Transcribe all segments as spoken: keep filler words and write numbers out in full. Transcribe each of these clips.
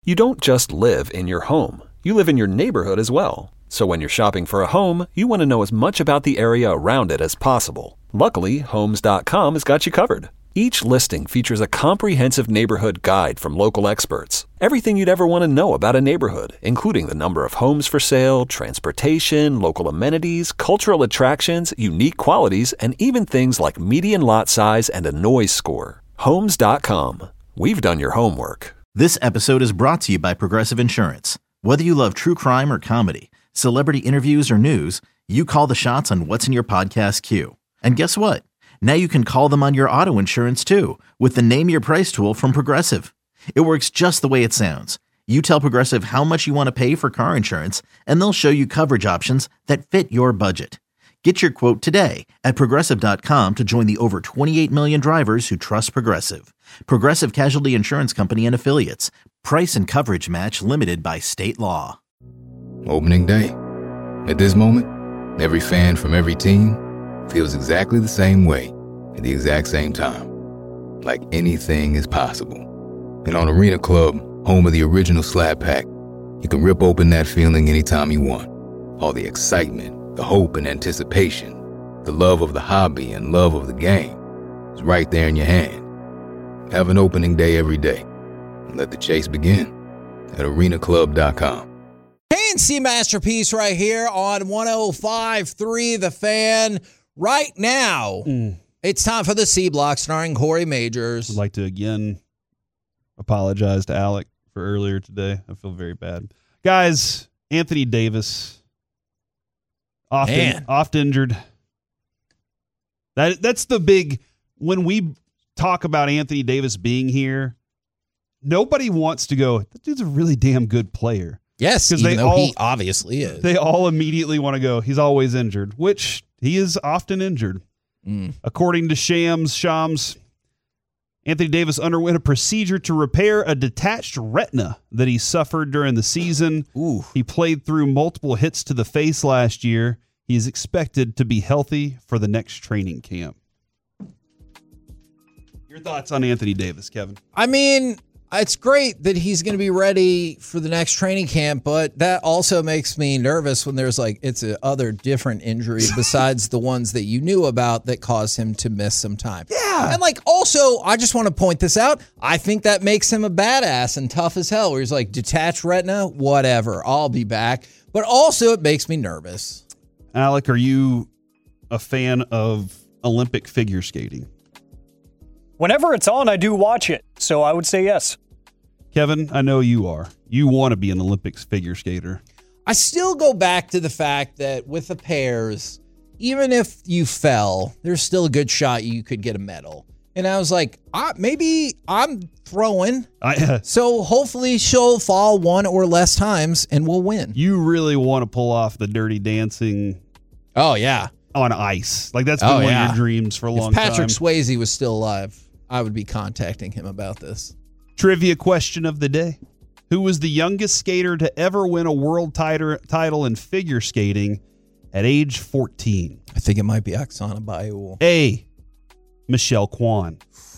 You don't just live in your home. You live in your neighborhood as well. So when you're shopping for a home, you want to know as much about the area around it as possible. Luckily, Homes dot com has got you covered. Each listing features a comprehensive neighborhood guide from local experts. Everything you'd ever want to know about a neighborhood, including the number of homes for sale, transportation, local amenities, cultural attractions, unique qualities, and even things like median lot size and a noise score. Homes dot com. We've done your homework. This episode is brought to you by Progressive Insurance. Whether you love true crime or comedy, celebrity interviews or news, you call the shots on what's in your podcast queue. And guess what? Now you can call them on your auto insurance too with the Name Your Price tool from Progressive. It works just the way it sounds. You tell Progressive how much you want to pay for car insurance, and they'll show you coverage options that fit your budget. Get your quote today at Progressive dot com to join the over twenty-eight million drivers who trust Progressive. Progressive Casualty Insurance Company and Affiliates. Price and coverage match limited by state law. Opening day. At this moment, every fan from every team feels exactly the same way at the exact same time. Like anything is possible. And on Arena Club, home of the original Slab Pack, you can rip open that feeling anytime you want. All the excitement, the hope and anticipation, the love of the hobby and love of the game is right there in your hand. Have an opening day every day. And let the chase begin at arena club dot com. K N C Masterpiece right here on one oh five point three The Fan. Right now, mm. it's time for the C Block starring Corey Majors. I'd like to again apologize to Alec for earlier today. I feel very bad. Guys, Anthony Davis, oft, in, oft injured. That That's the big, when we talk about Anthony Davis being here, nobody wants to go, that dude's a really damn good player. Yes, even they though all, he obviously is. They all immediately want to go, he's always injured, which he is often injured. Mm. According to Shams, Shams, Anthony Davis underwent a procedure to repair a detached retina that he suffered during the season. Ooh. He played through multiple hits to the face last year. He is expected to be healthy for the next training camp. Your thoughts on Anthony Davis, Kevin? I mean, it's great that he's going to be ready for the next training camp, but that also makes me nervous when there's like, it's a other different injury besides the ones that you knew about that caused him to miss some time. Yeah. And like, also, I just want to point this out. I think that makes him a badass and tough as hell, where he's like, detached retina, whatever, I'll be back. But also it makes me nervous. Alec, are you a fan of Olympic figure skating? Whenever it's on, I do watch it, so I would say yes. Kevin, I know you are. You want to be an Olympics figure skater. I still go back to the fact that with the pairs, even if you fell, there's still a good shot you could get a medal. And I was like, ah, maybe I'm throwing, I, uh, so hopefully she'll fall one or less times and we'll win. You really want to pull off the Dirty Dancing. Oh, yeah. On ice. Like, that's been oh, one yeah. of your dreams for a long if Patrick time. Swayze was still alive, I would be contacting him about this. Trivia question of the day. Who was the youngest skater to ever win a world titer- title in figure skating at age fourteen? I think it might be Oksana Bayul. A. Michelle Kwan.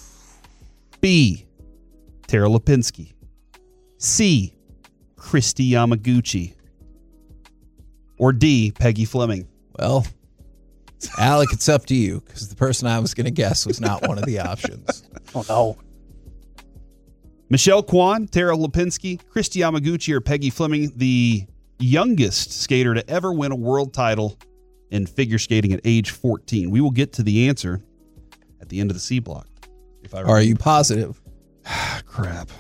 B. Tara Lipinski. C. Christy Yamaguchi. Or D. Peggy Fleming. Well, Alec, it's up to you, because the person I was going to guess was not one of the options. Oh, no. Michelle Kwan, Tara Lipinski, Christy Yamaguchi, or Peggy Fleming, the youngest skater to ever win a world title in figure skating at age fourteen. We will get to the answer at the end of the C block. If I Are you positive? Crap.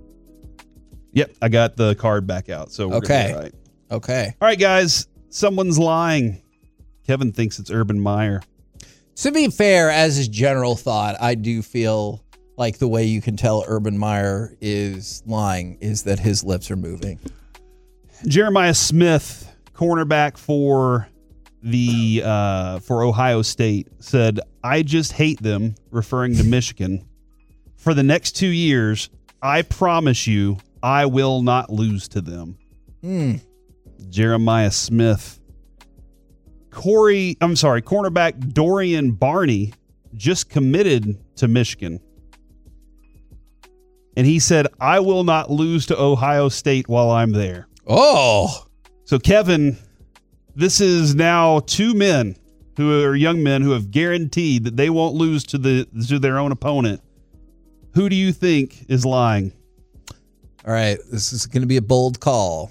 Yep, I got the card back out. So we're okay. Right. Okay. All right, guys. Someone's lying. Kevin thinks it's Urban Meyer. To be fair, as a general thought, I do feel like the way you can tell Urban Meyer is lying is that his lips are moving. Jeremiah Smith, cornerback for the uh, for Ohio State, said, "I just hate them," referring to Michigan. "For the next two years, I promise you, I will not lose to them." Hmm. Jeremiah Smith. Corey, I'm sorry, cornerback Dorian Barney just committed to Michigan. And he said, I will not lose to Ohio State while I'm there. Oh. So, Kevin, this is now two men who are young men who have guaranteed that they won't lose to the to their own opponent. Who do you think is lying? All right, this is going to be a bold call.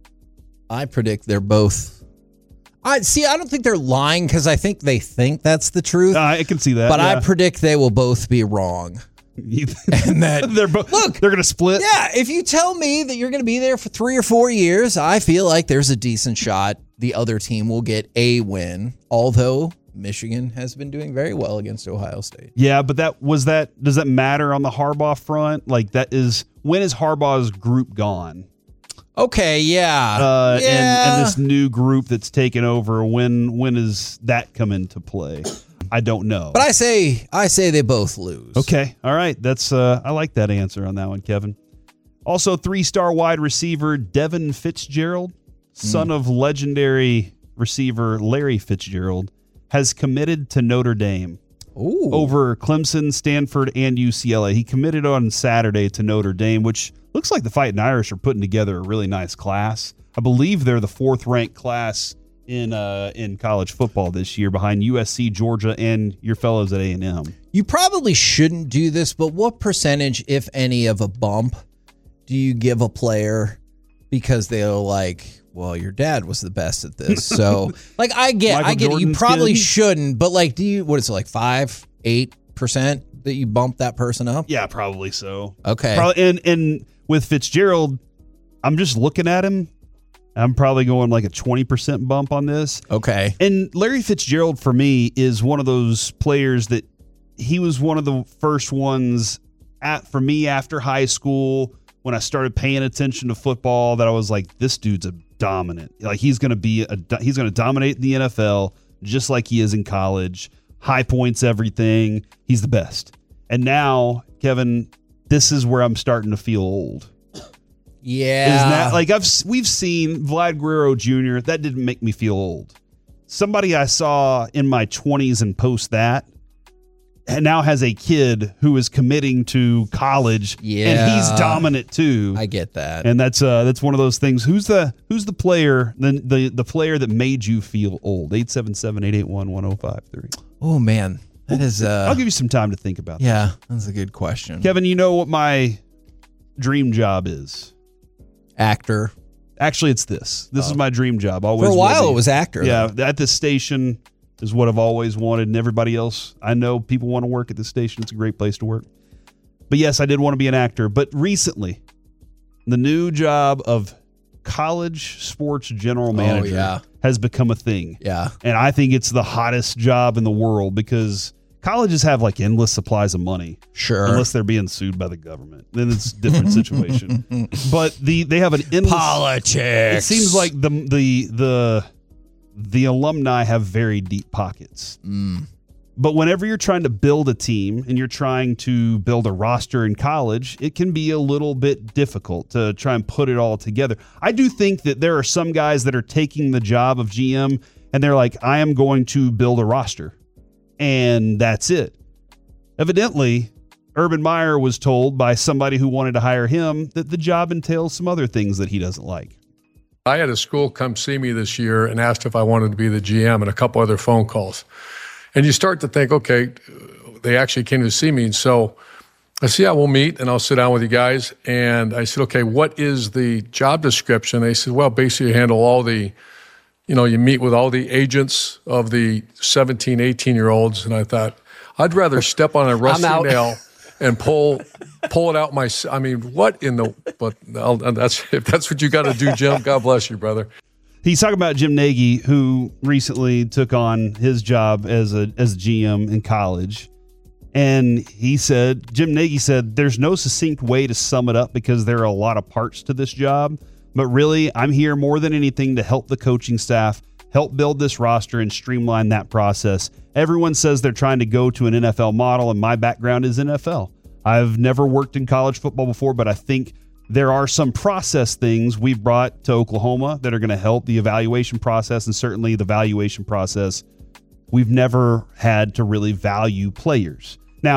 I predict they're both. I see. I don't think they're lying because I think they think that's the truth. Uh, I can see that. But yeah. I predict they will both be wrong. and that they're both look. They're going to split. Yeah, if you tell me that you're going to be there for three or four years, I feel like there's a decent shot the other team will get a win. Although Michigan has been doing very well against Ohio State. Yeah, but that was that. Does that matter on the Harbaugh front? Like that is when is Harbaugh's group gone? Okay, yeah, uh, yeah. And, and this new group that's taken over. When when does that come into play? I don't know. But I say I say they both lose. Okay, all right. That's uh, I like that answer on that one, Kevin. Also, three-star wide receiver Devin Fitzgerald, son mm. of legendary receiver Larry Fitzgerald, has committed to Notre Dame. Ooh. Over Clemson, Stanford, and U C L A. He committed on Saturday to Notre Dame, which looks like the Fighting Irish are putting together a really nice class. I believe they're the fourth-ranked class in uh, in college football this year, behind U S C, Georgia, and your fellows at A and M. You probably shouldn't do this, but what percentage, if any, of a bump do you give a player because they're like, well, your dad was the best at this. So, like, I get, Michael I get Jordan's it. You probably kid? shouldn't, but like, do you, what is it, like five, eight percent that you bump that person up? Yeah, probably so. Okay. Probably, and, and with Fitzgerald, I'm just looking at him. I'm probably going like a twenty percent bump on this. Okay. And Larry Fitzgerald, for me, is one of those players that he was one of the first ones at for me after high school when I started paying attention to football that I was like, this dude's a dominant. Like he's going to be a he's going to dominate the N F L just like he is in college. High points, everything. He's the best. And now, Kevin, this is where I'm starting to feel old. Yeah. Isn't that like I've we've seen Vlad Guerrero Junior That didn't make me feel old. Somebody I saw in my twenties and post that and now has a kid who is committing to college, yeah. and he's dominant too. I get that. And that's uh that's one of those things. Who's the who's the player the the, the player that made you feel old? eight seven seven, eight eight one, one oh five three. Oh man. That is uh I'll give you some time to think about that. Yeah, that's a good question. Kevin, you know what my dream job is? Actor. Actually, it's this. This oh. is my dream job. Always For a while, will be. it was actor. Yeah, though. at this station is what I've always wanted, and everybody else. I know people want to work at this station. It's a great place to work. But yes, I did want to be an actor. But recently, the new job of college sports general manager oh, yeah. has become a thing. Yeah. And I think it's the hottest job in the world because colleges have like endless supplies of money. Sure. Unless they're being sued by the government. Then it's a different situation. But the they have an endless politics. It seems like the the the the alumni have very deep pockets. Mm. But whenever you're trying to build a team and you're trying to build a roster in college, it can be a little bit difficult to try and put it all together. I do think that there are some guys that are taking the job of G M and they're like, I am going to build a roster. And that's it. Evidently, Urban Meyer was told by somebody who wanted to hire him that the job entails some other things that he doesn't like. I had a school come see me this year and asked if I wanted to be the G M and a couple other phone calls. And you start to think, okay, they actually came to see me. And so I said, yeah, we'll meet and I'll sit down with you guys. And I said, okay, what is the job description? They said, well, basically you handle all the, you know, you meet with all the agents of the seventeen, eighteen-year-olds. And I thought, I'd rather step on a rusty nail and pull pull it out my, I mean, what in the, but I'll, that's if that's what you got to do, Jim, God bless you, brother. He's talking about Jim Nagy, who recently took on his job as a as a G M in college. And he said, Jim Nagy said, there's no succinct way to sum it up because there are a lot of parts to this job. But really, I'm here more than anything to help the coaching staff, help build this roster and streamline that process. Everyone says they're trying to go to an N F L model, and my background is N F L. I've never worked in college football before, but I think there are some process things we've brought to Oklahoma that are going to help the evaluation process, and certainly the valuation process. We've never had to really value players. Now,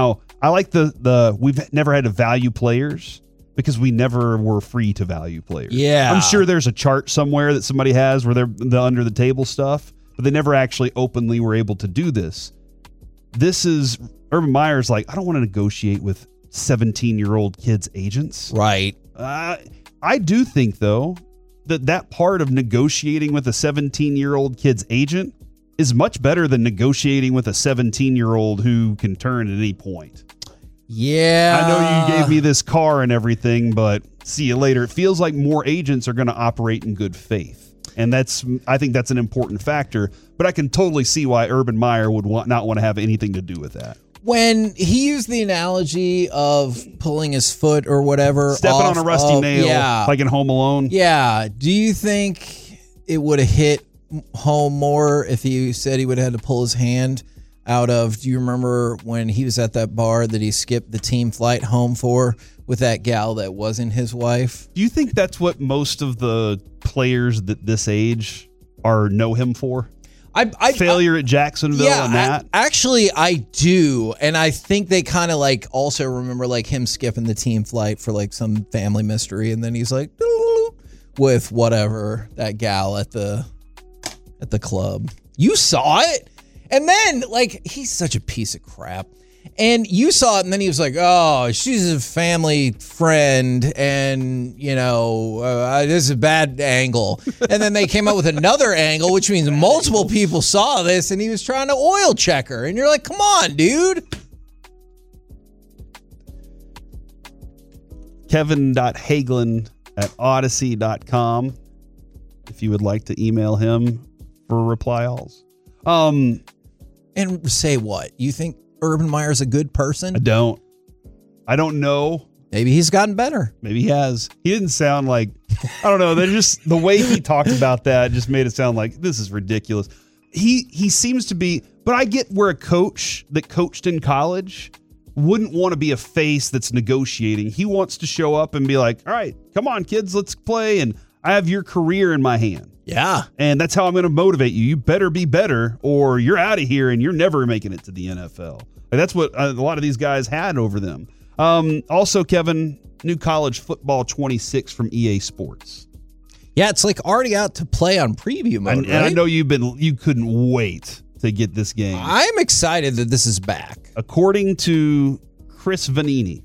I like the the we've never had to value players because we never were free to value players. Yeah. I'm sure there's a chart somewhere that somebody has where they're the under the table stuff, but they never actually openly were able to do this. This is Urban Meyer's like, I don't want to negotiate with seventeen-year-old kids' agents. Right. Uh, I do think, though, that that part of negotiating with a seventeen-year-old kid's agent is much better than negotiating with a seventeen-year-old who can turn at any point. Yeah. I know you gave me this car and everything, but see you later. It feels like more agents are going to operate in good faith. And that's, I think that's an important factor, but I can totally see why Urban Meyer would want, not want to have anything to do with that. When he used the analogy of pulling his foot or whatever. Stepping off on a rusty of, nail, yeah. like in Home Alone. Yeah. Do you think it would have hit home more if he said he would have had to pull his hand out of, do you remember when he was at that bar that he skipped the team flight home for with that gal that wasn't his wife? Do you think that's what most of the players that this age are know him for? I, I Failure I, at Jacksonville yeah, and that? I, actually, I do. And I think they kind of like also remember like him skipping the team flight for like some family mystery. And then he's like, with whatever, that gal at the at the club. You saw it? And then, like, he's such a piece of crap. And you saw it, and then he was like, oh, she's a family friend, and, you know, uh, this is a bad angle. And then they came up with another angle, which means multiple people saw this, and he was trying to oil check her. And you're like, come on, dude. Kevin.Hagelin at Odyssey dot com if you would like to email him for reply alls. Um, and say what? You think Urban Meyer's a good person? I don't. I don't know. Maybe he's gotten better. Maybe he has. He didn't sound like, I don't know. They're just, the way he talked about that just made it sound like this is ridiculous. He he seems to be, but I get where a coach that coached in college wouldn't want to be a face that's negotiating. He wants to show up and be like, all right, come on, kids, let's play. And I have your career in my hand. Yeah. And that's how I'm going to motivate you. You better be better or you're out of here and you're never making it to the N F L. Like, that's what a lot of these guys had over them. Um, also, Kevin, new college football twenty-six from E A Sports. Yeah, it's like already out to play on preview mode, And, right? and I know you've been you couldn't wait to get this game. I'm excited that this is back. According to Chris Vanini,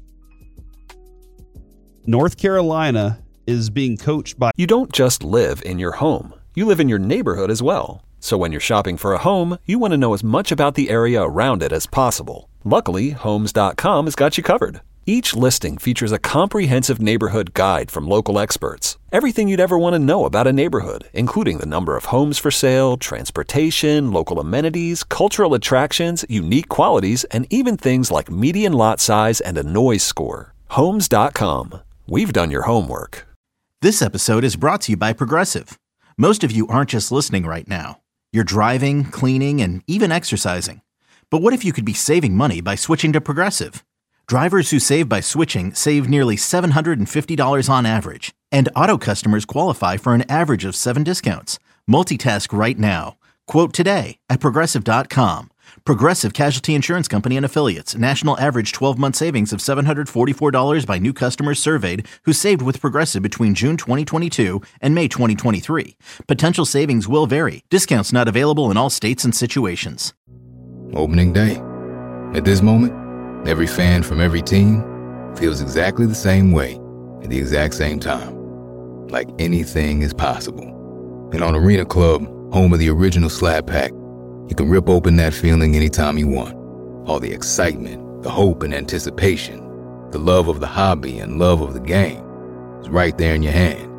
North Carolina is being coached by... You don't just live in your home. You live in your neighborhood as well. So when you're shopping for a home, you want to know as much about the area around it as possible. Luckily, Homes dot com has got you covered. Each listing features a comprehensive neighborhood guide from local experts. Everything you'd ever want to know about a neighborhood, including the number of homes for sale, transportation, local amenities, cultural attractions, unique qualities, and even things like median lot size and a noise score. Homes dot com. We've done your homework. This episode is brought to you by Progressive. Most of you aren't just listening right now. You're driving, cleaning, and even exercising. But what if you could be saving money by switching to Progressive? Drivers who save by switching save nearly seven hundred fifty dollars on average. And auto customers qualify for an average of seven discounts. Multitask right now. Quote today at Progressive dot com. Progressive Casualty Insurance Company and Affiliates. National average twelve-month savings of seven hundred forty-four dollars by new customers surveyed who saved with Progressive between June twenty twenty-two and May twenty twenty-three. Potential savings will vary. Discounts not available in all states and situations. Opening day. At this moment, every fan from every team feels exactly the same way at the exact same time. Like anything is possible. And on Arena Club, home of the original Slap Pack, you can rip open that feeling anytime you want. All the excitement, the hope and anticipation, the love of the hobby and love of the game is right there in your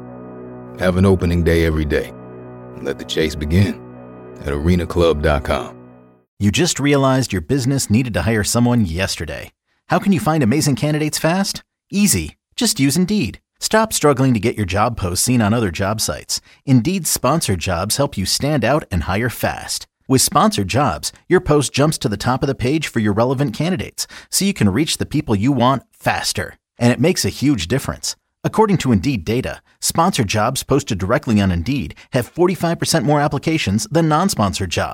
hand. Have an opening day every day and let the chase begin at arena club dot com. You just realized your business needed to hire someone yesterday. How can you find amazing candidates fast? Easy. Just use Indeed. Stop struggling to get your job posts seen on other job sites. Indeed's sponsored jobs help you stand out and hire fast. With sponsored jobs, your post jumps to the top of the page for your relevant candidates, so you can reach the people you want faster. And it makes a huge difference. According to Indeed data, sponsored jobs posted directly on Indeed have forty-five percent more applications than non-sponsored jobs.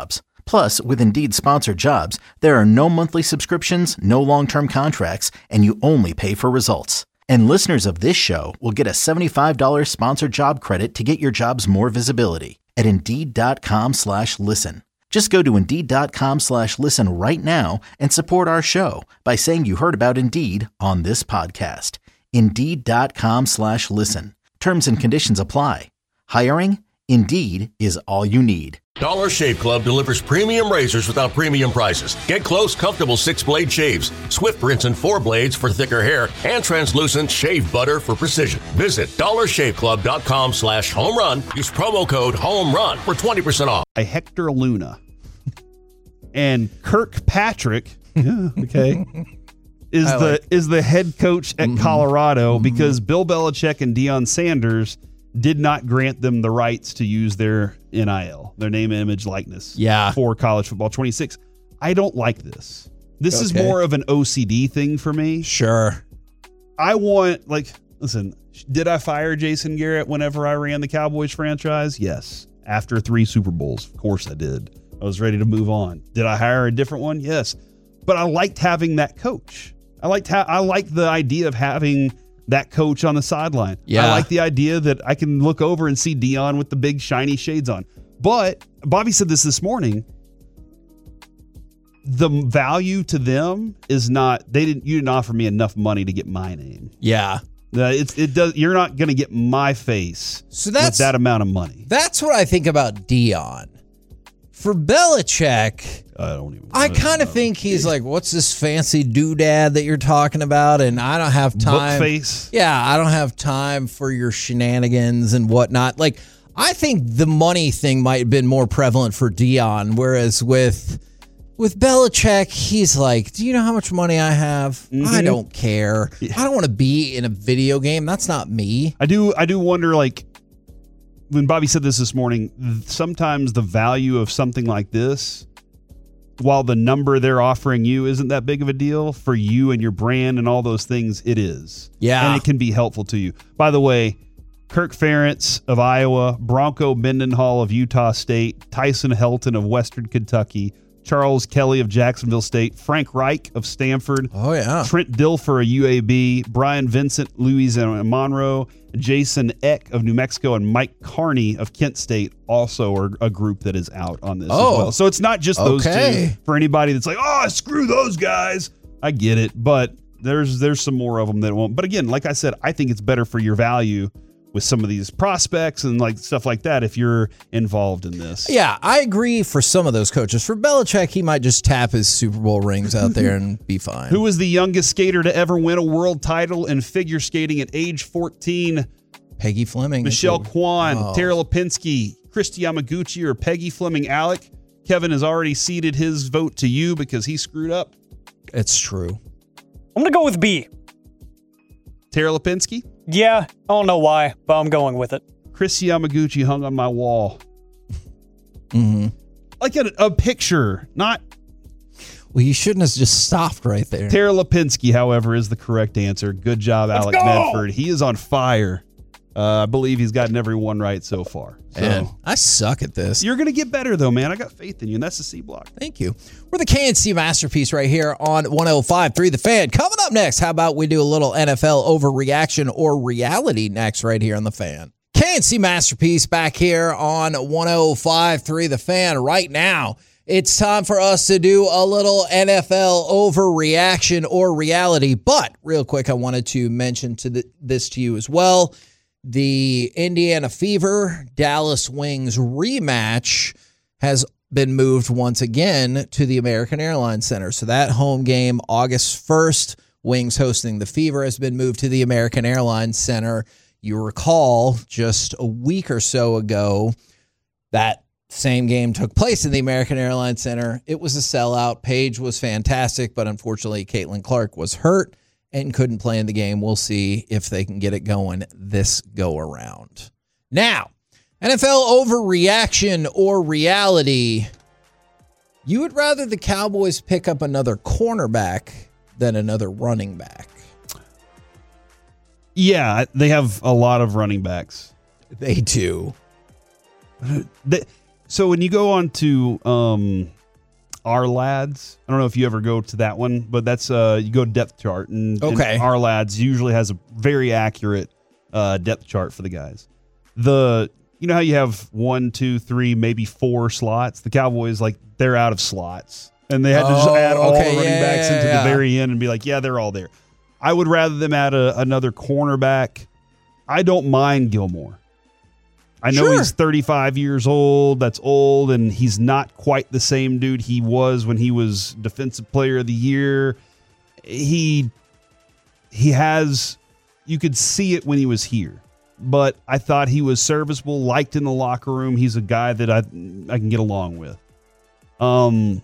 Plus, with Indeed sponsored jobs, there are no monthly subscriptions, no long-term contracts, and you only pay for results. And listeners of this show will get a seventy-five dollars sponsored job credit to get your jobs more visibility at Indeed.com slash listen. Just go to Indeed.com slash listen right now and support our show by saying you heard about Indeed on this podcast. Indeed.com slash listen. Terms and conditions apply. Hiring? Indeed is all you need. Dollar Shave Club delivers premium razors without premium prices. Get close, comfortable six-blade shaves, swift rinse and four blades for thicker hair, and translucent shave butter for precision. Visit dollarshaveclub.com slash home run. Use promo code home run for twenty percent off. A Hector Luna. And Kirkpatrick, yeah, okay, is I the like- is the head coach at Mhm. Colorado Mhm. because Bill Belichick and Deion Sanders did not grant them the rights to use their N I L, their name, image, likeness, Yeah. for college football twenty-six. I don't like this. This is Okay. more of an O C D thing for me. Sure. I want, like, listen, did I fire Jason Garrett whenever I ran the Cowboys franchise? Yes. After three Super Bowls, of course I did. I was ready to move on. Did I hire a different one? Yes. But I liked having that coach. I liked ha- I liked the idea of having that coach on the sideline. Yeah. I like the idea that I can look over and see Deion with the big shiny shades on. But Bobby said this this morning. The value to them is not, they didn't, you didn't offer me enough money to get my name. Yeah. Uh, it's, it does, you're not going to get my face So that's with that amount of money. That's what I think about Dion. For Belichick, I don't even. I kind of think he's like, what's this fancy doodad that you're talking about? And I don't have time. Book face. Yeah, I don't have time for your shenanigans and whatnot. Like, I think the money thing might have been more prevalent for Dion, whereas with with Belichick, he's like, do you know how much money I have? Mm-hmm. I don't care. I don't want to be in a video game. That's not me. I do. I do wonder, like, when Bobby said this this morning, th- sometimes the value of something like this, while the number they're offering you isn't that big of a deal for you and your brand and all those things, it is. Yeah. And it can be helpful to you. By the way, Kirk Ferentz of Iowa, Bronco Mendenhall of Utah State, Tyson Helton of Western Kentucky, Charles Kelly of Jacksonville State, Frank Reich of Stanford, Oh, yeah. Trent Dilfer of U A B, Brian Vincent, Louisiana Monroe, Jason Eck of New Mexico, and Mike Carney of Kent State also are a group that is out on this Oh, as well. So it's not just those okay. two. For anybody that's like, oh, screw those guys. I get it, but there's there's some more of them that won't. But again, like I said, I think it's better for your value with some of these prospects and like stuff like that if you're involved in this. Yeah, I agree for some of those coaches. For Belichick, he might just tap his Super Bowl rings out there and be fine. Who was the youngest skater to ever win a world title in figure skating at age fourteen? Peggy Fleming. Michelle Kwan, Oh. Tara Lipinski, Christy Yamaguchi, or Peggy Fleming Alec. Kevin has already ceded his vote to you because he screwed up. It's true. I'm going to go with B. Tara Lipinski? Yeah, I don't know why, but I'm going with it. Christy Yamaguchi hung on my wall. Mm-hmm. Like a, a picture, not Well, you shouldn't have just stopped right there. Tara Lipinski, however, is the correct answer. Good job, Let's Alec go! Medford. He is on fire. Uh, I believe he's gotten every one right so far. So Man, I suck at this. you're going to get better, though, man. I got faith in you, and that's the C block. Thank you. We're the K and C Masterpiece right here on one oh five point three The Fan. Coming up next, how about we do a little N F L overreaction or reality next right here on The Fan. K and C Masterpiece back here on one oh five point three The Fan right now. It's time for us to do a little N F L overreaction or reality. But real quick, I wanted to mention to the, this to you as well. The Indiana Fever Dallas Wings rematch has been moved once again to the American Airlines Center. So that home game, August first, Wings hosting the Fever, has been moved to the American Airlines Center. You recall just a week or so ago, that same game took place in the American Airlines Center. It was a sellout. Paige was fantastic, but unfortunately, Caitlin Clark was hurt and couldn't play in the game. We'll see if they can get it going this go around. Now, N F L overreaction or reality. You would rather the Cowboys pick up another cornerback than another running back. Yeah, they have a lot of running backs. They do. They, so when you go on to um, Our Lads. I don't know if you ever go to that one, but that's uh, you go to depth chart, and, Okay. and Our Lads usually has a very accurate uh, depth chart for the guys. The you know how you have one, two, three, maybe four slots. The Cowboys, like, they're out of slots, and they had to just Oh, add all okay, the running yeah, backs yeah, into yeah. the very end and be like, yeah, they're all there. I would rather them add a, another cornerback. I don't mind Gilmore. I know Sure. he's thirty-five years old. That's old, and he's not quite the same dude he was when he was Defensive Player of the Year. He he has, you could see it when he was here, but I thought he was serviceable, liked in the locker room. He's a guy that I I can get along with. Um,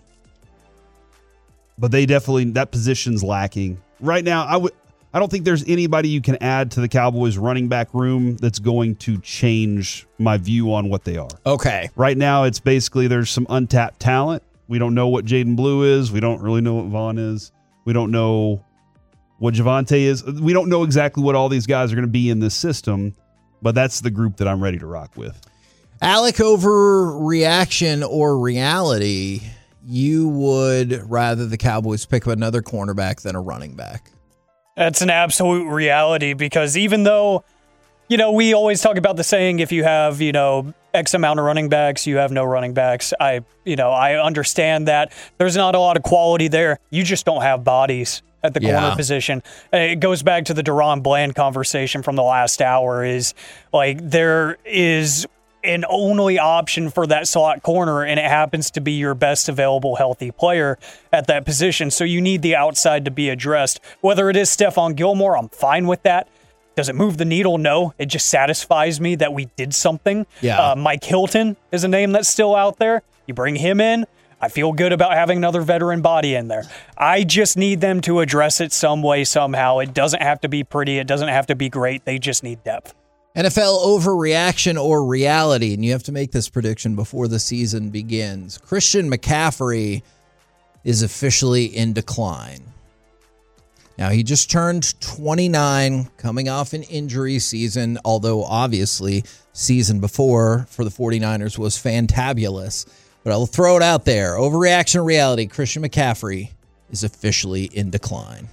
but they definitely, that position's lacking right now. I would. I don't think there's anybody you can add to the Cowboys running back room that's going to change my view on what they are. Okay. Right now, it's basically there's some untapped talent. We don't know what Jaden Blue is. We don't really know what Vaughn is. We don't know what Javonte is. We don't know exactly what all these guys are going to be in this system, but that's the group that I'm ready to rock with. Alec, over reaction or reality, you would rather the Cowboys pick up another cornerback than a running back. That's an absolute reality, because even though, you know, we always talk about the saying, if you have, you know, X amount of running backs, you have no running backs. I, you know, I understand that there's not a lot of quality there. You just don't have bodies at the Yeah. corner position. It goes back to the Deron Bland conversation from the last hour, is like there is an only option for that slot corner, and it happens to be your best available healthy player at that position. So you need the outside to be addressed. Whether it is Stephon Gilmore, I'm fine with that. Does it move the needle? No. It just satisfies me that we did something. Yeah. Uh, Mike Hilton is a name that's still out there. You bring him in, I feel good about having another veteran body in there. I just need them to address it some way, somehow. It doesn't have to be pretty. It doesn't have to be great. They just need depth. N F L overreaction or reality, and you have to make this prediction before the season begins. Christian McCaffrey is officially in decline. Now, he just turned twenty-nine, coming off an injury season, although obviously season before for the 49ers was fantabulous. But I'll throw it out there. Overreaction or reality, Christian McCaffrey is officially in decline.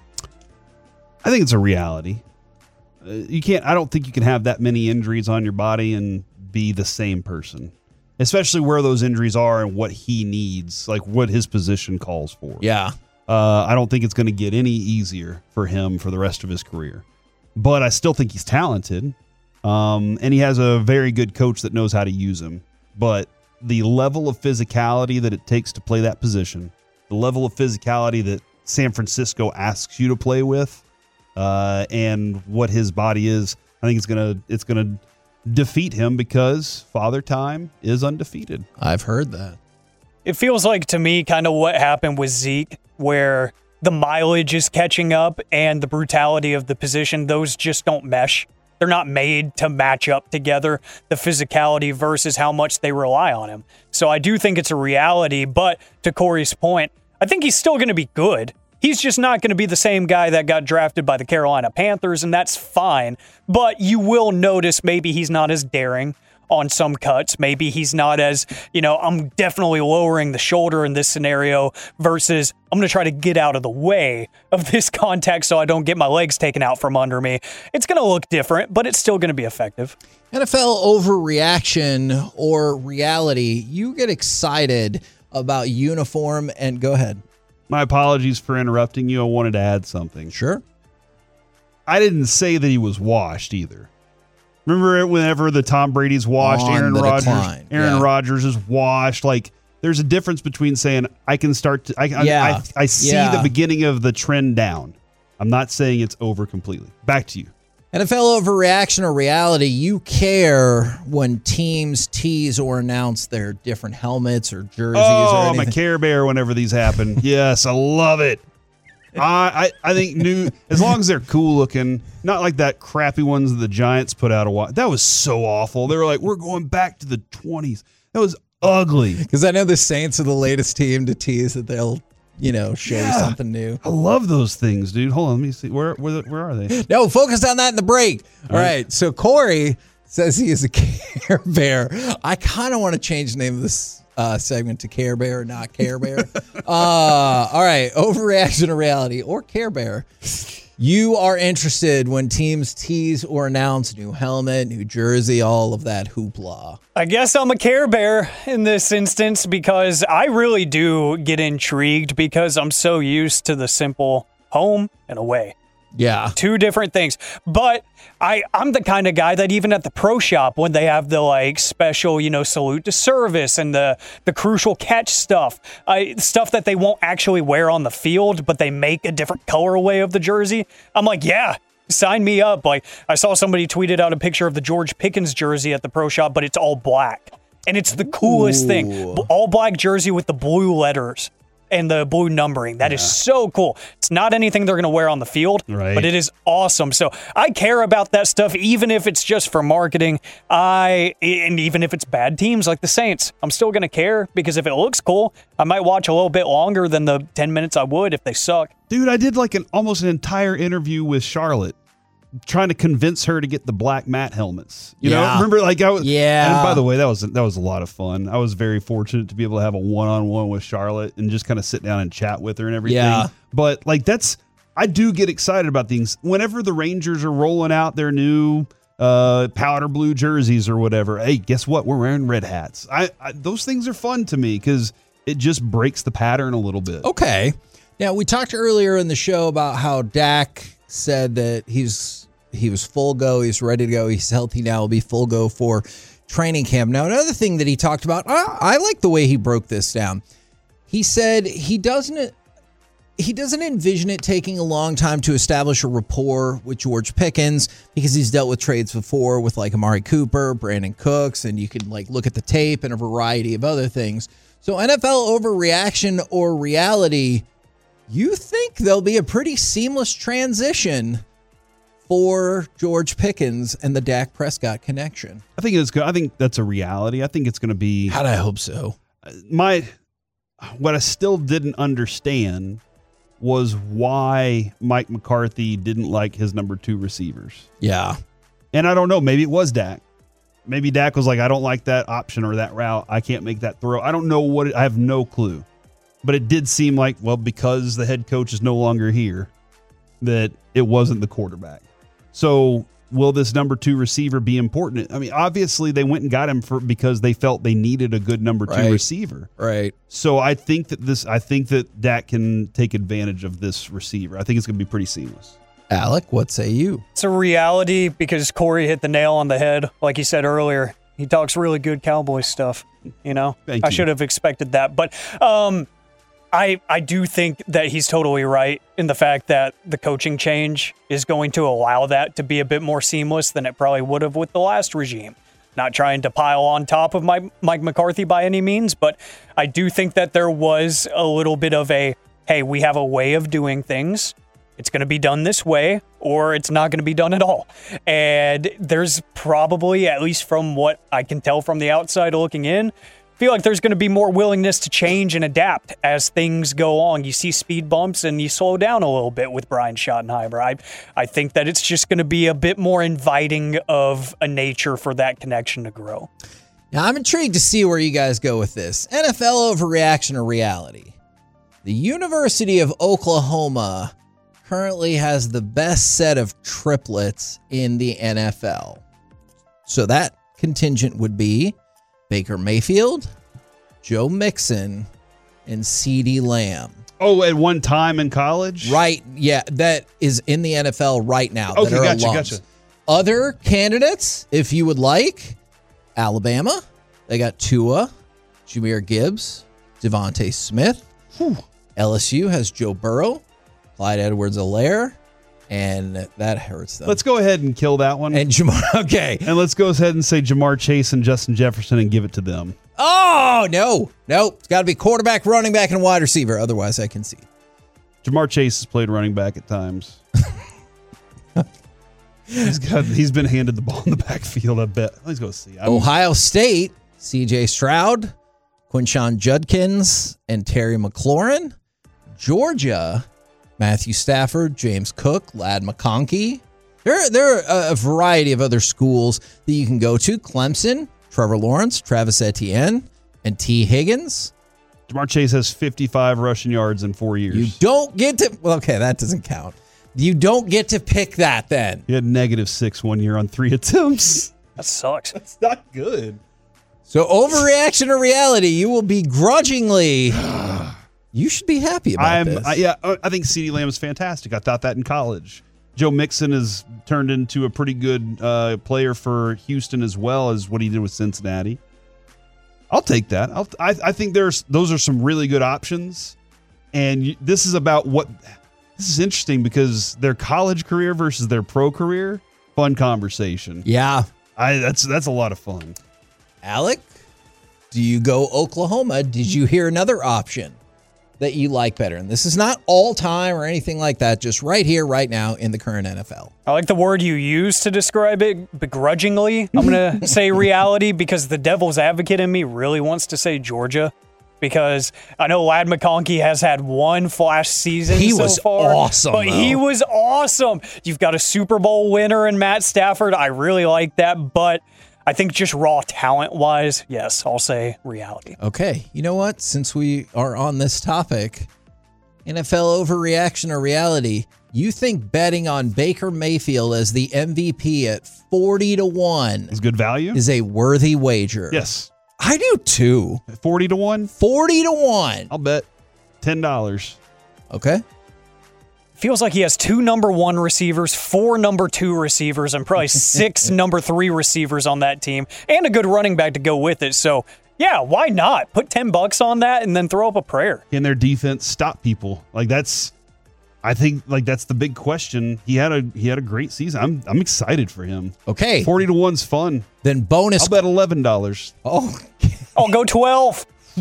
I think it's a reality. Uh, you can't. I don't think you can have that many injuries on your body and be the same person, especially where those injuries are and what he needs, like what his position calls for. Yeah. Uh, I don't think it's going to get any easier for him for the rest of his career, but I still think he's talented, um, and he has a very good coach that knows how to use him. But the level of physicality that it takes to play that position, the level of physicality that San Francisco asks you to play with, uh, and what his body is, I think it's gonna it's gonna defeat him because Father Time is undefeated. I've heard that. It feels like to me kind of what happened with Zeke, where the mileage is catching up and the brutality of the position, those just don't mesh. They're not made to match up together, the physicality versus how much they rely on him. So I do think it's a reality, but to Corey's point, I think he's still going to be good. He's just not going to be the same guy that got drafted by the Carolina Panthers, and that's fine. But you will notice maybe he's not as daring on some cuts. Maybe he's not as, you know, I'm definitely lowering the shoulder in this scenario versus I'm going to try to get out of the way of this contact so I don't get my legs taken out from under me. It's going to look different, but it's still going to be effective. N F L overreaction or reality, you get excited about uniform and go ahead. My apologies for interrupting you. I wanted to add something. Sure. I didn't say that he was washed either. Remember whenever the Tom Brady's washed, On Aaron the Rodgers, decline, Aaron yeah. Rodgers is washed. Like, there's a difference between saying I can start to, I, I, Yeah. I, I see Yeah. the beginning of the trend down. I'm not saying it's over completely. Back to you. N F L overreaction or reality, you care when teams tease or announce their different helmets or jerseys Oh, or I'm a anything. Care Bear whenever these happen. Yes, I love it. I, I I think new as long as they're cool looking, not like that crappy ones that the Giants put out a while. That was so awful. They were like, we're going back to the twenties. That was ugly. Because I know the Saints are the latest team to tease that they'll, you know, show you Yeah. something new. I love those things, dude. Hold on, let me see. Where where where are they? No, focus on that in the break. All right. So Corey says he is a Care Bear. I kind of want to change the name of this uh, segment to Care Bear, not Care Bear. uh, all right, overreaction to reality or Care Bear. You are interested when teams tease or announce new helmet, new jersey, all of that hoopla. I guess I'm a Care Bear in this instance because I really do get intrigued because I'm so used to the simple home and away. Yeah. Two different things. But I, I'm the kind of guy that even at the pro shop, when they have the like special, you know, salute to service and the, the crucial catch stuff, I, stuff that they won't actually wear on the field, but they make a different colorway of the jersey. I'm like, yeah, sign me up. Like I saw somebody tweeted out a picture of the George Pickens jersey at the pro shop, but it's all black. And it's the coolest Ooh. thing. All black jersey with the blue letters and the blue numbering. That yeah. is so cool. It's not anything they're going to wear on the field, right. but it is awesome. So I care about that stuff, even if it's just for marketing. I and even if it's bad teams like the Saints, I'm still going to care because if it looks cool, I might watch a little bit longer than the ten minutes I would if they suck. Dude, I did like an almost an entire interview with Charlotte, trying to convince her to get the black matte helmets. You yeah. know, remember like I was. Yeah. And by the way, that was that was a lot of fun. I was very fortunate to be able to have a one-on-one with Charlotte and just kind of sit down and chat with her and everything. Yeah. But like that's, I do get excited about things. Whenever the Rangers are rolling out their new uh, powder blue jerseys or whatever, hey, guess what? We're wearing red hats. I, I those things are fun to me because it just breaks the pattern a little bit. Okay. Now we talked earlier in the show about how Dak said that he's he was full go, he's ready to go, he's healthy now, will be full go for training camp. Now, another thing that he talked about, I, I like the way he broke this down. He said he doesn't he doesn't envision it taking a long time to establish a rapport with George Pickens because he's dealt with trades before with like Amari Cooper, Brandon Cooks, and you can like look at the tape and a variety of other things. So N F L overreaction or reality, you think there'll be a pretty seamless transition for George Pickens and the Dak Prescott connection? I think it's good. I think that's a reality. I think it's going to be. How'd I hope so? My, what I still didn't understand was why Mike McCarthy didn't like his number two receivers. Yeah. And I don't know. Maybe it was Dak. Maybe Dak was like, I don't like that option or that route. I can't make that throw. I don't know what. It, I have no clue. But it did seem like, well, because the head coach is no longer here, that it wasn't the quarterback. So will this number two receiver be important? I mean, obviously they went and got him for because they felt they needed a good number two right. receiver. Right. So I think that this, I think that Dak can take advantage of this receiver. I think it's going to be pretty seamless. Alec, what say you? It's a reality because Corey hit the nail on the head. Like he said earlier, he talks really good Cowboy stuff. You know, Thank I you. should have expected that. But um, I I do think that he's totally right in the fact that the coaching change is going to allow that to be a bit more seamless than it probably would have with the last regime. Not trying to pile on top of my, Mike McCarthy by any means, but I do think that there was a little bit of a, hey, we have a way of doing things. It's going to be done this way, or it's not going to be done at all. And there's probably, at least from what I can tell from the outside looking in, feel like there's going to be more willingness to change and adapt as things go on. You see speed bumps and you slow down a little bit with Brian Schottenheimer. I, I think that it's just going to be a bit more inviting of a nature for that connection to grow. Now, I'm intrigued to see where you guys go with this. N F L overreaction or reality? The University of Oklahoma currently has the best set of triplets in the N F L. So that contingent would be Baker Mayfield, Joe Mixon, and CeeDee Lamb. Oh, at one time in college? Right, yeah, that is in the N F L right now. Okay, that are gotcha, alums. gotcha. Other candidates, if you would like, Alabama, they got Tua, Jahmyr Gibbs, Devontae Smith. Whew. L S U has Joe Burrow, Clyde Edwards-Helaire, and that hurts them. Let's go ahead and kill that one. And Jamar, okay. And let's go ahead and say Jamar Chase and Justin Jefferson and give it to them. Oh, no. No, it's got to be quarterback, running back, and wide receiver. Otherwise, I can see. Jamar Chase has played running back at times. he's got, he's been handed the ball in the backfield, I bet. Let's go see. I'm, Ohio State, C J Stroud, Quinshon Judkins, and Terry McLaurin. Georgia, Matthew Stafford, James Cook, Ladd McConkey, There, there are a variety of other schools that you can go to. Clemson, Trevor Lawrence, Travis Etienne, and T. Higgins. Jamar Chase has fifty-five rushing yards in four years. You don't get to, well, okay, that doesn't count. You don't get to pick that then. He had negative six one year on three attempts. That sucks. That's not good. So overreaction or reality, you will begrudgingly, you should be happy about I'm, this. I, yeah, I think CeeDee Lamb is fantastic. I thought that in college. Joe Mixon has turned into a pretty good uh, player for Houston as well as what he did with Cincinnati. I'll take that. I'll, I, I think there's those are some really good options. And you, this is about what this is interesting because their college career versus their pro career. Fun conversation. Yeah. I that's that's a lot of fun. Alec, do you go Oklahoma? Did you hear another option that you like better? And this is not all time or anything like that, just right here, right now in the current N F L. I like the word you use to describe it, begrudgingly. I'm going to say reality because the devil's advocate in me really wants to say Georgia because I know Ladd McConkey has had one flash season He so was far. awesome, But though. he was awesome. You've got a Super Bowl winner in Matt Stafford. I really like that, but I think just raw talent-wise, yes, I'll say reality. Okay, you know what? Since we are on this topic, N F L overreaction or reality, you think betting on Baker Mayfield as the M V P at forty to one Is good value? is a worthy wager? Yes. I do too. forty to one? forty to one. I'll bet ten dollars. Okay. Feels like he has two number one receivers, four number two receivers, and probably six number three receivers on that team, and a good running back to go with it. So, yeah, why not? Put ten bucks on that and then throw up a prayer. Can their defense stop people? Like that's I think like that's the big question. He had a he had a great season. I'm I'm excited for him. Okay. forty to one's fun. Then bonus. I'll bet eleven dollars. Oh, I'll go twelve.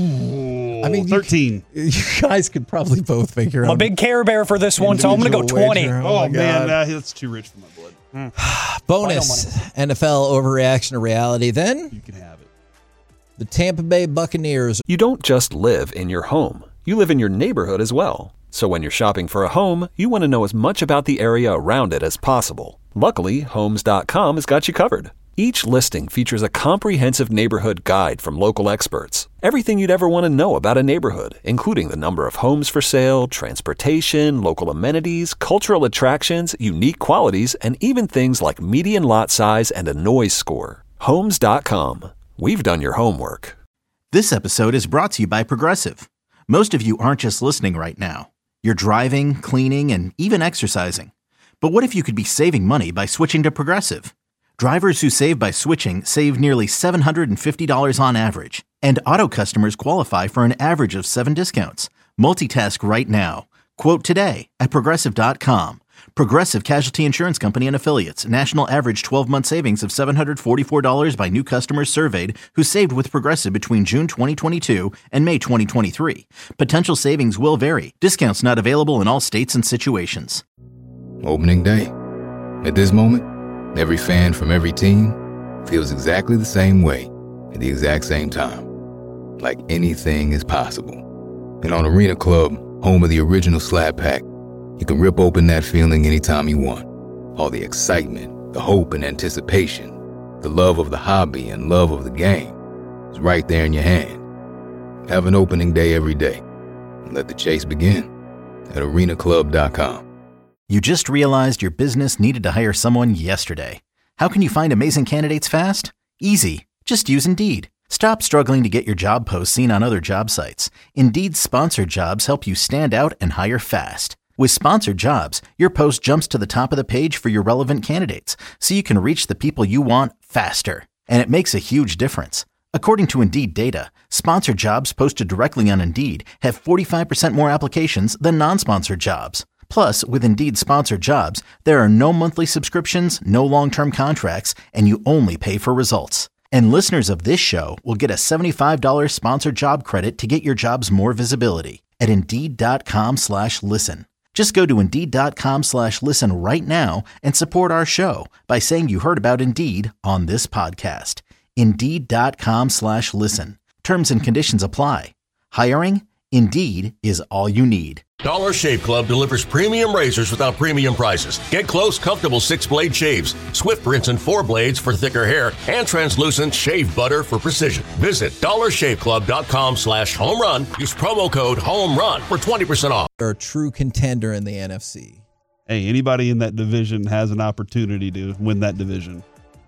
I mean, thirteen. You, you guys could probably both make your I'm a own big Care Bear for this one, so I'm going to go individual twenty. wager. Oh, my man, God. uh, that's too rich for my blood. Bonus N F L overreaction to reality. Then You can have it. the Tampa Bay Buccaneers. You don't just live in your home, you live in your neighborhood as well. So when you're shopping for a home, you want to know as much about the area around it as possible. Luckily, Homes dot com has got you covered. Each listing features a comprehensive neighborhood guide from local experts. Everything you'd ever want to know about a neighborhood, including the number of homes for sale, transportation, local amenities, cultural attractions, unique qualities, and even things like median lot size and a noise score. Homes dot com. We've done your homework. This episode is brought to you by Progressive. Most of you aren't just listening right now. You're driving, cleaning, and even exercising. But what if you could be saving money by switching to Progressive? Drivers who save by switching save nearly seven hundred fifty dollars on average. And auto customers qualify for an average of seven discounts. Multitask right now. Quote today at Progressive dot com. Progressive Casualty Insurance Company and Affiliates. National average twelve-month savings of seven hundred forty-four dollars by new customers surveyed who saved with Progressive between June twenty twenty-two and May twenty twenty-three. Potential savings will vary. Discounts not available in all states and situations. Opening day. At this moment, every fan from every team feels exactly the same way at the exact same time. Like anything is possible. And on Arena Club, home of the original Slab Pack, you can rip open that feeling anytime you want. All the excitement, the hope and anticipation, the love of the hobby and love of the game is right there in your hand. Have an opening day every day. And let the chase begin at arena club dot com. You just realized your business needed to hire someone yesterday. How can you find amazing candidates fast? Easy. Just use Indeed. Stop struggling to get your job posts seen on other job sites. Indeed's sponsored jobs help you stand out and hire fast. With sponsored jobs, your post jumps to the top of the page for your relevant candidates, so you can reach the people you want faster. And it makes a huge difference. According to Indeed data, sponsored jobs posted directly on Indeed have forty-five percent more applications than non-sponsored jobs. Plus, with Indeed sponsored jobs, there are no monthly subscriptions, no long-term contracts, and you only pay for results. And listeners of this show will get a seventy-five dollars sponsored job credit to get your jobs more visibility at Indeed.com slash listen. Just go to Indeed.com slash listen right now and support our show by saying you heard about Indeed on this podcast. Indeed.com slash listen. Terms and conditions apply. Hiring? Indeed is all you need. Dollar Shave Club delivers premium razors without premium prices. Get close, comfortable six-blade shaves, Swift Rinse and four blades for thicker hair, and translucent shave butter for precision. Visit dollar shave club dot com slash home run. Use promo code HOME-RUN for twenty percent off. They're a true contender in the N F C. Hey, anybody in that division has an opportunity to win that division.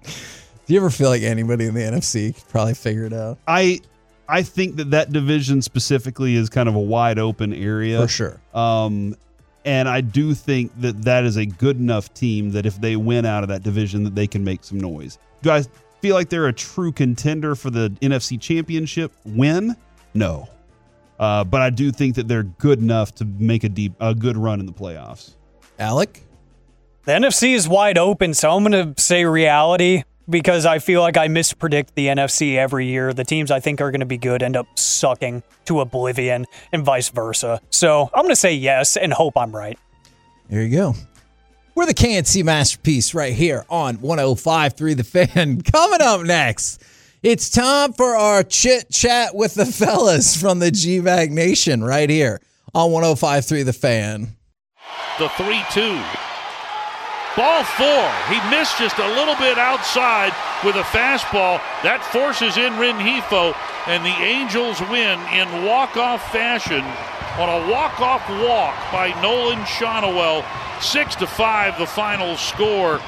Do you ever feel like anybody in the N F C could probably figure it out? I I think that that division specifically is kind of a wide open area. For sure. Um, and I do think that that is a good enough team that if they win out of that division, that they can make some noise. Do I feel like they're a true contender for the N F C Championship win? No. Uh, but I do think that they're good enough to make a deep, a good run in the playoffs. Alec? The N F C is wide open, so I'm going to say reality because I feel like I mispredict the N F C every year. The teams I think are going to be good end up sucking to oblivion and vice versa. So I'm going to say yes and hope I'm right. There you go. We're the K N C Masterpiece right here on one oh five point three The Fan. Coming up next, it's time for our chit chat with the fellas from the G-Bag Nation right here on one oh five point three The Fan. The three two. Ball four. He missed just a little bit outside with a fastball. That forces in Rengifo, and the Angels win in walk-off fashion on a walk-off walk by Nolan Shonowell. Six to five, the final score.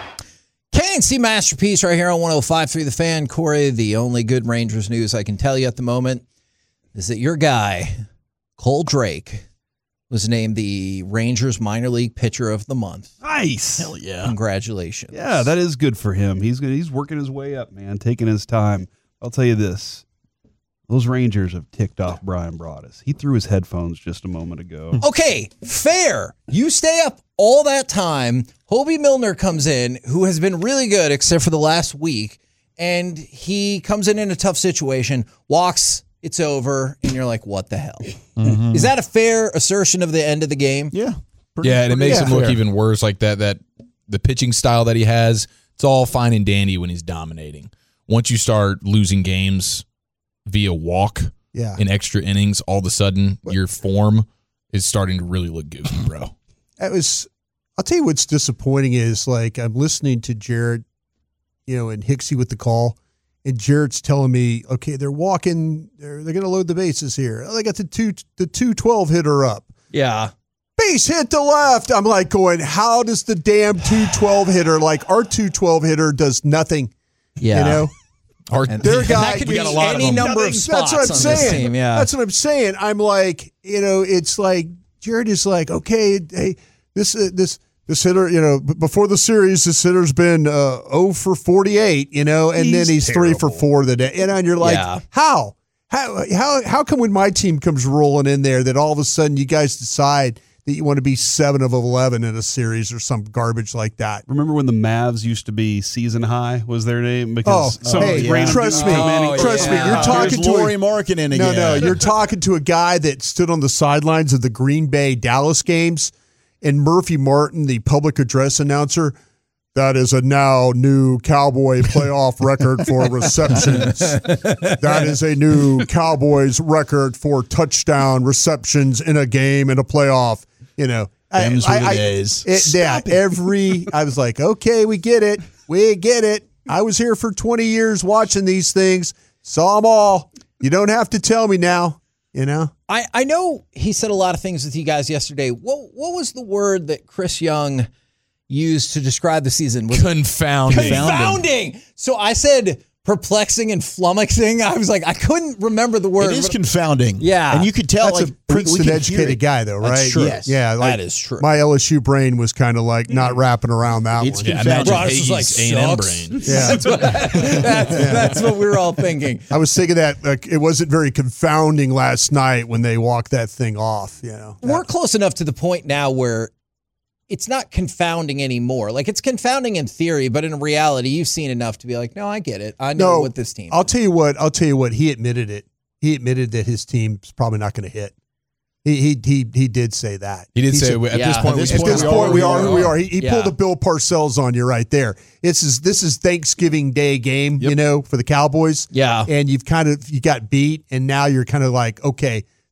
K N C Masterpiece right here on one oh five point three The Fan. Corey, the only good Rangers news I can tell you at the moment is that your guy, Cole Drake, was named the Rangers minor league pitcher of the month. Nice. Hell yeah. Congratulations. Yeah, that is good for him. He's good. He's working his way up, man, taking his time. I'll tell you this. Those Rangers have ticked off Brian Broaddus. He threw his headphones just a moment ago. Okay, fair. You stay up all that time. Hobie Milner comes in, who has been really good except for the last week, and he comes in in a tough situation, walks, it's over, and you're like, what the hell? Mm-hmm. Is that a fair assertion of the end of the game? Yeah. Pretty, yeah, and it makes yeah, him look fair. even worse, like that, that the pitching style that he has, it's all fine and dandy when he's dominating. Once you start losing games via walk yeah. in extra innings, all of a sudden your form is starting to really look goofy, bro. It was, I'll tell you what's disappointing is, like, I'm listening to Jared, you know, and Hicksy with the call, and Jared's telling me, okay, they're walking, they're, they're going to load the bases here. Oh, they got the two the two twelve hitter up. Yeah. Base hit to left. I'm like going, how does the damn two twelve hitter, like our two twelve hitter does nothing. Yeah. You know? Our, their guy, that could be any number of spots. That's what I'm on saying. This team, yeah. That's what I'm saying. I'm like, you know, it's like Jared is like, okay, hey, this uh, this this hitter, you know, before the series, this hitter's been uh, oh for forty-eight, you know, and he's then he's terrible. three for four the day, you know, and you're like, yeah. how, how, how, how come when my team comes rolling in there that all of a sudden you guys decide that you want to be seven of eleven in a series or some garbage like that? Remember when the Mavs used to be season high was their name? Because oh, some hey, yeah. trust me, oh, trust yeah. me. You're talking There's to Lauri a, Markkanen again. No, no, you're talking to a guy that stood on the sidelines of the Green Bay Dallas games, and Murphy Martin, the public address announcer. That is a now new Cowboy playoff record for receptions. That is a new Cowboys record for touchdown receptions in a game in a playoff. You know, Them's I, I, the days. It, yeah, every I was like, okay, we get it, we get it. I was here for twenty years watching these things, saw them all. You don't have to tell me now. You know, I, I know he said a lot of things with you guys yesterday. What what was the word that Chris Young used to describe the season? Was confounding. Confounding. So I said perplexing and flummoxing. I was like, I couldn't remember the word. It is confounding. Yeah. And you could tell, that's like, a Princeton-educated guy, though, right? That's true. Yes. Yeah, like, that is true. My L S U brain was kind of like not wrapping around that it's one. Yeah, imagine Broaddus Hagee's like, A and M brain. Yeah. that's, what, that's, yeah. that's what we were all thinking. I was thinking that like, it wasn't very confounding last night when they walked that thing off. You know, We're close enough to the point now where it's not confounding anymore. Like, it's confounding in theory, but in reality, you've seen enough to be like, no, I get it. I know no, what this team I'll is. tell you what. I'll tell you what. He admitted it. He admitted that his team's probably not going to hit. He he he he did say that. He did he say said, at yeah. this point. At this we, point, point we are who we are. He, he yeah. pulled a Bill Parcells on you right there. This is this is Thanksgiving Day game, yep. you know, for the Cowboys. Yeah, and you've kind of you got beat, and now you're kind of like, okay,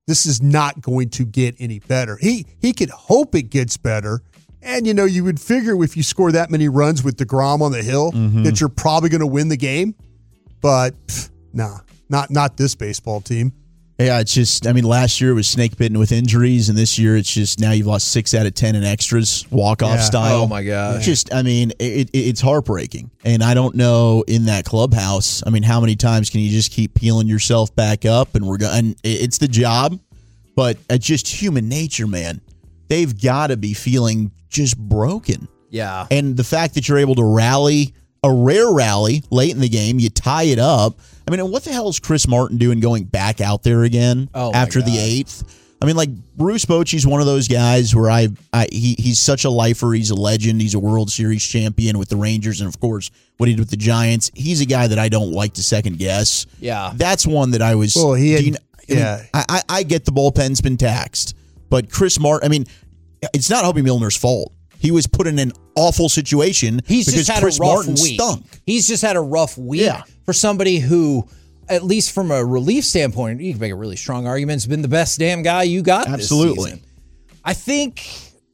this is not going to get any better. He he could hope it gets better. And, you know, you would figure if you score that many runs with DeGrom on the hill mm-hmm. that you're probably going to win the game. But, pff, nah, not not this baseball team. Yeah, it's just, I mean, last year it was snake bitten with injuries, and this year it's just now you've lost six out of ten in extras, walk-off yeah. style. Oh, my God. Just, I mean, it, it, it's heartbreaking. And I don't know in that clubhouse, I mean, how many times can you just keep peeling yourself back up? And we're going, it's the job, but it's just human nature, man. They've got to be feeling just broken. Yeah. And the fact that you're able to rally, a rare rally late in the game, you tie it up. I mean, what the hell is Chris Martin doing going back out there again oh after the eighth? I mean, like, Bruce Bochy's one of those guys where I, I he he's such a lifer. He's a legend. He's a World Series champion with the Rangers, and, of course, what he did with the Giants. He's a guy that I don't like to second guess. Yeah. That's one that I was. Well, he had, you know, yeah. I, I, I get the bullpen's been taxed, but Chris Martin, I mean, it's not Hobie Milner's fault. He was put in an awful situation He's because just had Chris a rough Martin week. stunk. He's just had a rough week Yeah. for somebody who, at least from a relief standpoint, you can make a really strong argument, has been the best damn guy you got Absolutely. this season. I think,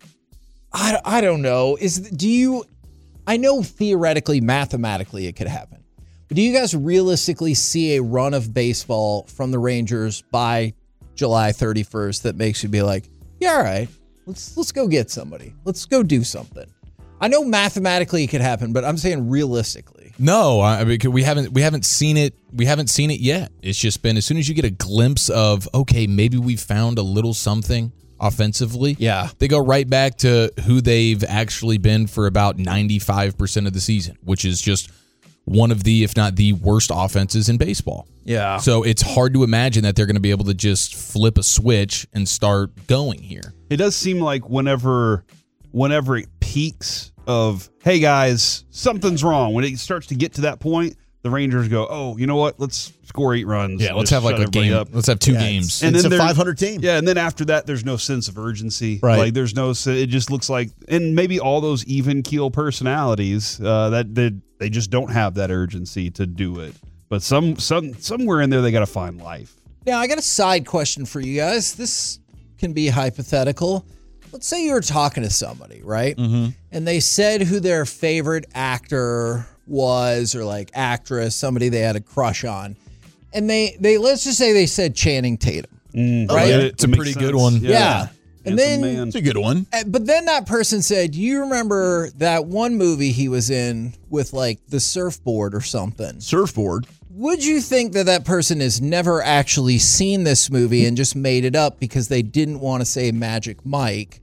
I, I don't know, is do you, I know theoretically, mathematically it could happen, but do you guys realistically see a run of baseball from the Rangers by July thirty-first that makes you be like, yeah, all right, let's let's go get somebody. Let's go do something. I know mathematically it could happen, but I'm saying realistically. No, I mean we haven't we haven't seen it. We haven't seen it yet. It's just been as soon as you get a glimpse of okay, maybe we found a little something offensively. Yeah, they go right back to who they've actually been for about ninety-five percent of the season, which is just one of the, if not the worst offenses in baseball. Yeah. So it's hard to imagine that they're going to be able to just flip a switch and start going here. It does seem like whenever whenever it peaks of, hey guys, something's wrong, when it starts to get to that point, the Rangers go, oh, you know what? Let's score eight runs. Yeah, let's have like a game. Up. Let's have two yeah, games. It's, and it's a five hundred team. Yeah, and then after that, there's no sense of urgency. Right. Like there's no, it just looks like, and maybe all those even keel personalities uh, that they, they just don't have that urgency to do it. But some some somewhere in there, they got to find life. Now, I got a side question for you guys. This can be hypothetical. Let's say you were talking to somebody, right? Mm-hmm. And they said who their favorite actor was or like actress, somebody they had a crush on. And they, they let's just say they said Channing Tatum. Mm, right? Yeah, it's a pretty sense. good one. Yeah. yeah. And then man. It's a good one. But then that person said, you remember that one movie he was in with like the surfboard or something? Surfboard. Would you think that that person has never actually seen this movie and just made it up because they didn't want to say Magic Mike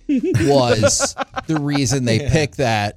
was the reason they yeah. picked that?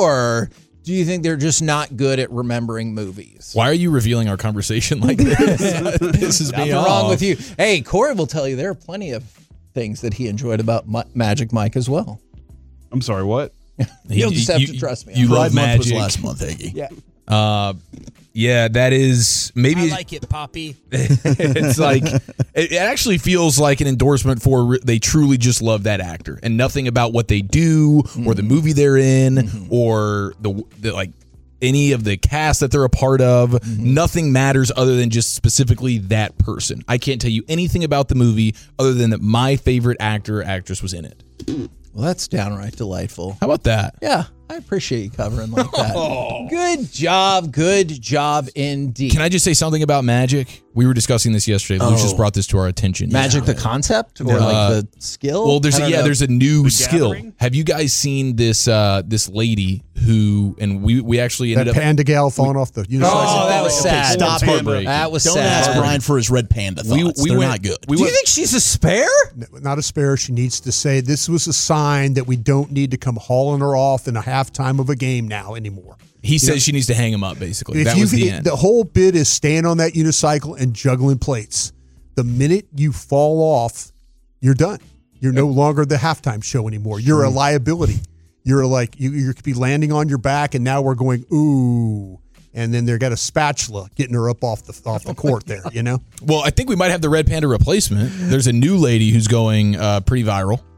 Or do you think they're just not good at remembering movies? Why are you revealing our conversation like this? This is Nothing wrong with you. Hey, Corey will tell you there are plenty of things that he enjoyed about Ma- Magic Mike as well. I'm sorry, what? You'll just have you, to trust me. You love Pride Month Magic. was last month, Iggy. Yeah. Uh, yeah, that is maybe. I like it, Poppy. It's like it, it actually feels like an endorsement for they truly just love that actor and nothing about what they do mm-hmm. or the movie they're in mm-hmm. or the, the like any of the cast that they're a part of. Mm-hmm. Nothing matters other than just specifically that person. I can't tell you anything about the movie other than that my favorite actor or actress was in it. Well, that's downright delightful. How about that? Yeah, I appreciate you covering like that. Oh. Good job. Good job indeed. Can I just say something about Magic? We were discussing this yesterday. Oh. Lucius brought this to our attention. Magic yeah. the concept or uh, like the skill? Well, there's a, yeah, know. there's a new the skill. Gathering? Have you guys seen this uh, this lady who and we we actually ended that up panda gal falling off the unicycle? Oh, that was sad. Stop her. That was Don't sad. ask Brian for his red panda thoughts. We, we They're went, not good. We Do went, you think she's a spare? Not a spare. She needs to say this was a sign that we don't need to come hauling her off in a halftime of a game now anymore. He you says know, she needs to hang him up, basically. If That you, was the it, end. The whole bit is staying on that unicycle and juggling plates. The minute you fall off, you're done. You're no longer the halftime show anymore. You're a liability. You're like, you, you could be landing on your back, and now we're going, ooh. And then they got a spatula getting her up off the off the court there, you know? Well, I think we might have the Red Panda replacement. There's a new lady who's going uh, pretty viral.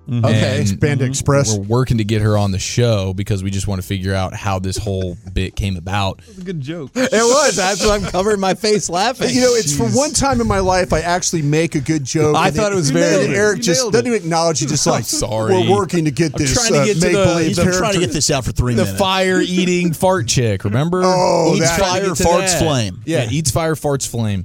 And Okay. Panda Express. We're working to get her on the show because we just want to figure out how this whole bit came about. That's a good joke. It was. That's why I'm covering my face laughing. You know, it's for one time in my life I actually make a good joke. I and thought then- it was and very- then Eric You just nailed doesn't it. even acknowledge. He just like, sorry. we're working to get I'm this trying to uh, get to the. make-believe I'm trying to character. get this out for three The minutes. fire-eating fart chick, remember? Oh, Eats that- fire, Get to farts that. flame. Yeah, eats fire, farts flame.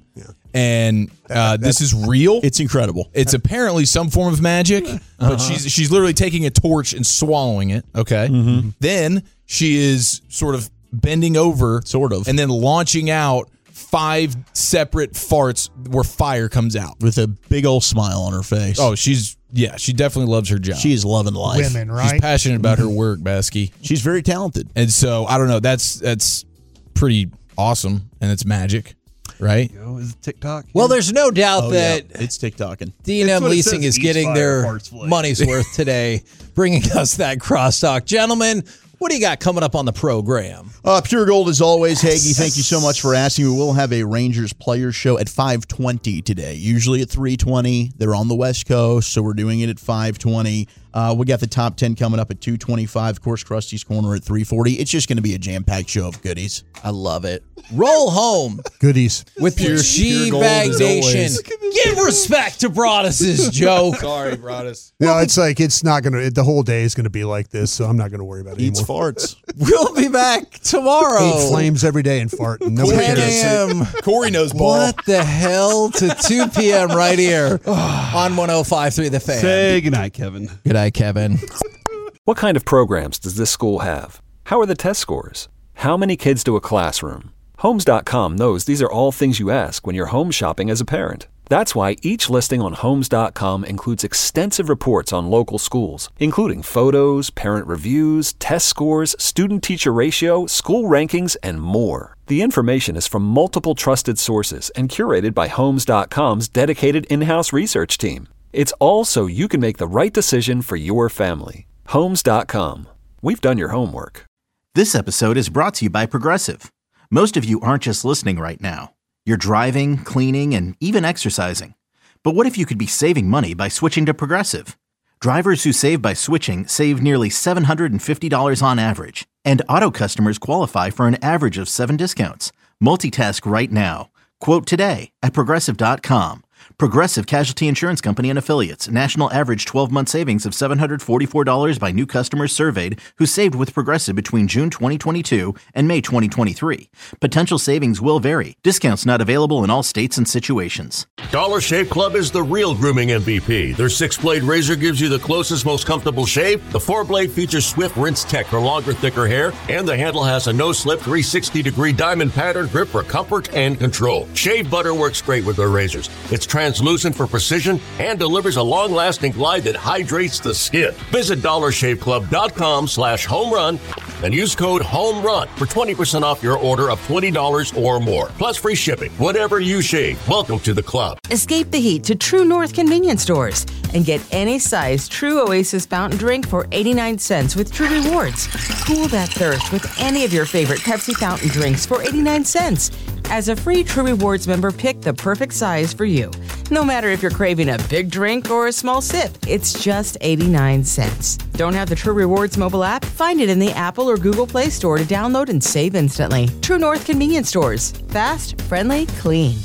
And uh, this is real. It's incredible. It's apparently some form of magic, but she's she's literally taking a torch and swallowing it. Okay. Then she is sort of bending over, Sort of. and then launching out five separate farts where fire comes out. With a big old smile on her face. Oh, she's yeah, she definitely loves her job. she is loving life. Women, She's right? passionate about her work, Baskey. She's very talented. And so I don't know. That's that's pretty awesome, and it's magic, right? Yo, is it TikTok? Well, there's no doubt Oh, that yeah. It's TikToking. D and M That's what it Leasing says, is eats getting fire, their farts flame. money's worth today, bringing us that crosstalk. Gentlemen, what do you got coming up on the program? Uh, Pure Gold as always. Hagee, thank you so much for asking. We will have a Rangers Players Show at five twenty today. Usually at three twenty. They're on the West Coast, so we're doing it at five twenty. Uh, we got the top ten coming up at two twenty-five. Of course, Krusty's Corner at three forty. It's just going to be a jam-packed show of goodies. I love it. Roll home Goodies. with your Pure G-Bag gold as Nation. always. Give respect to Broadus's joke. Sorry, Broadus. No, it's like it's not gonna. It, the whole day is gonna be like this, so I'm not gonna worry about it Eats anymore. farts. We'll be back tomorrow. Eat flames every day and fart. And nobody ten cares. a.m. Corey knows ball. What the hell to two p.m. right here on one oh five point three The Fan. Say goodnight, Kevin. Good night, Kevin. What kind of programs does this school have? How are the test scores? How many kids do a classroom? Homes dot com knows these are all things you ask when you're home shopping as a parent. That's why each listing on Homes dot com includes extensive reports on local schools, including photos, parent reviews, test scores, student-teacher ratio, school rankings, and more. The information is from multiple trusted sources and curated by Homes dot com's dedicated in-house research team. It's all so you can make the right decision for your family. Homes dot com. We've done your homework. This episode is brought to you by Progressive. Most of you aren't just listening right now. You're driving, cleaning, and even exercising. But what if you could be saving money by switching to Progressive? Drivers who save by switching save nearly seven hundred fifty dollars on average. And auto customers qualify for an average of seven discounts. Multitask right now. Quote today at Progressive dot com. Progressive Casualty Insurance Company and Affiliates. National average twelve-month savings of seven hundred forty-four dollars by new customers surveyed who saved with Progressive between June twenty twenty-two and May twenty twenty-three. Potential savings will vary. Discounts not available in all states and situations. Dollar Shave Club is the real grooming M V P. Their six-blade razor gives you the closest, most comfortable shave. The four-blade features Swift Rinse Tech for longer, thicker hair. And the handle has a no-slip three hundred sixty degree diamond pattern grip for comfort and control. Shave butter works great with their razors. It's translucent for precision and delivers a long-lasting glide that hydrates the skin. Visit dollar shave club dot com slash home run and use code HOMERUN for twenty percent off your order of twenty dollars or more. Plus free shipping. Whatever you shave, welcome to the club. Escape the heat to True North convenience stores and get any size True Oasis fountain drink for eighty-nine cents with True Rewards. Cool that thirst with any of your favorite Pepsi fountain drinks for eighty-nine cents. As a free True Rewards member, pick the perfect size for you. No matter if you're craving a big drink or a small sip, it's just eighty-nine cents. Don't have the True Rewards mobile app? Find it in the Apple or Google Play Store to download and save instantly. True North convenience stores. Fast, friendly, clean.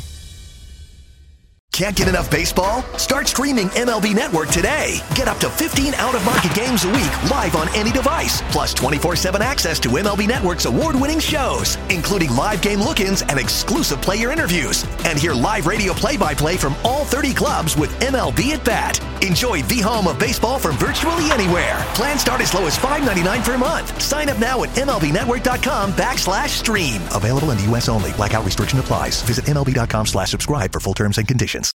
Can't get enough baseball? Start streaming M L B Network today. Get up to fifteen out-of-market games a week live on any device. Plus twenty-four seven access to M L B Network's award-winning shows, including live game look-ins and exclusive player interviews. And hear live radio play-by-play from all thirty clubs with M L B at Bat. Enjoy the home of baseball from virtually anywhere. Plans start as low as five ninety-nine per month. Sign up now at M L B network dot com backslash stream. Available in the U S only. Blackout restriction applies. Visit M L B dot com slash subscribe for full terms and conditions.